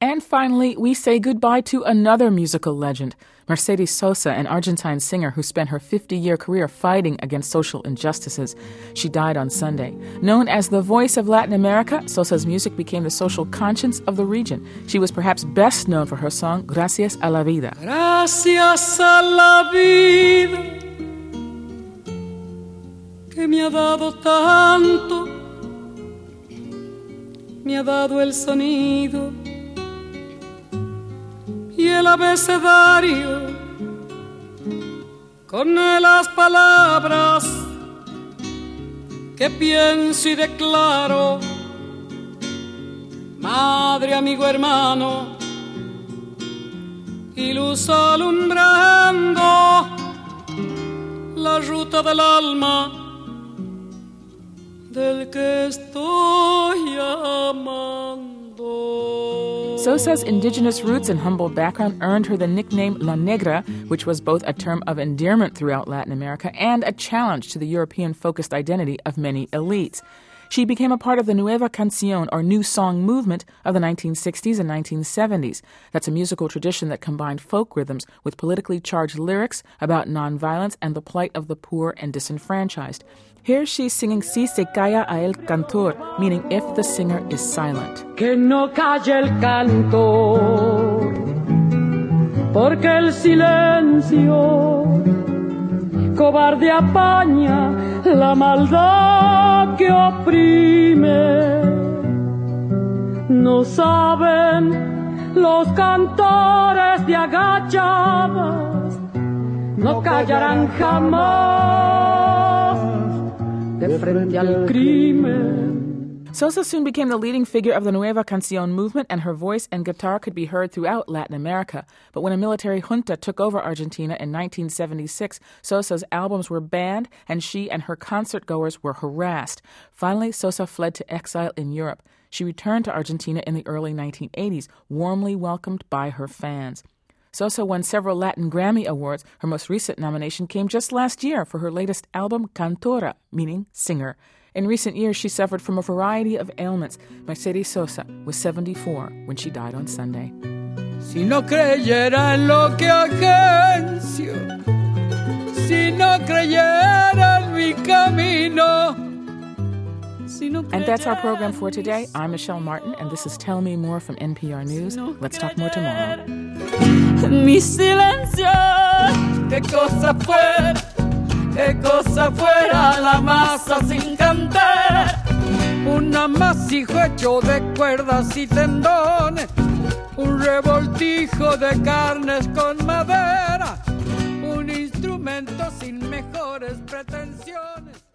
And finally, we say goodbye to another musical legend, Mercedes Sosa, an Argentine singer who spent her 50-year career fighting against social injustices. She died on Sunday. Known as the voice of Latin America, Sosa's music became the social conscience of the region. She was perhaps best known for her song Gracias a la Vida. Gracias a la vida que me ha dado tanto, me ha dado el sonido y el abecedario con las palabras que pienso y declaro. Madre, amigo, hermano, y luz alumbrando la ruta del alma del que estoy amando. Sosa's indigenous roots and humble background earned her the nickname La Negra, which was both a term of endearment throughout Latin America and a challenge to the European-focused identity of many elites. She became a part of the Nueva Canción, or New Song movement, of the 1960s and 1970s. That's a musical tradition that combined folk rhythms with politically charged lyrics about nonviolence and the plight of the poor and disenfranchised. Here she's singing Si se calla a el cantor, meaning if the singer is silent. Que no calle el cantor, porque el silencio cobarde apaña la maldad que oprime. No saben los cantores de agachadas, no callarán jamás de frente al crimen. Sosa soon became the leading figure of the Nueva Canción movement, and her voice and guitar could be heard throughout Latin America. But when a military junta took over Argentina in 1976, Sosa's albums were banned, and she and her concert-goers were harassed. Finally, Sosa fled to exile in Europe. She returned to Argentina in the early 1980s, warmly welcomed by her fans. Sosa won several Latin Grammy Awards. Her most recent nomination came just last year for her latest album, Cantora, meaning singer. In recent years, she suffered from a variety of ailments. Mercedes Sosa was 74 when she died on Sunday. Si no creyera en lo que agencio, si no creyera en mi camino. And that's our program for today. I'm Michelle Martin, and this is Tell Me More from NPR News. Let's talk more tomorrow. Mi silencio, qué cosa fuera la masa sin cantar. Un amasijo hecho de cuerdas y tendones, un revoltijo de carnes con madera, un instrumento sin mejores pretensiones.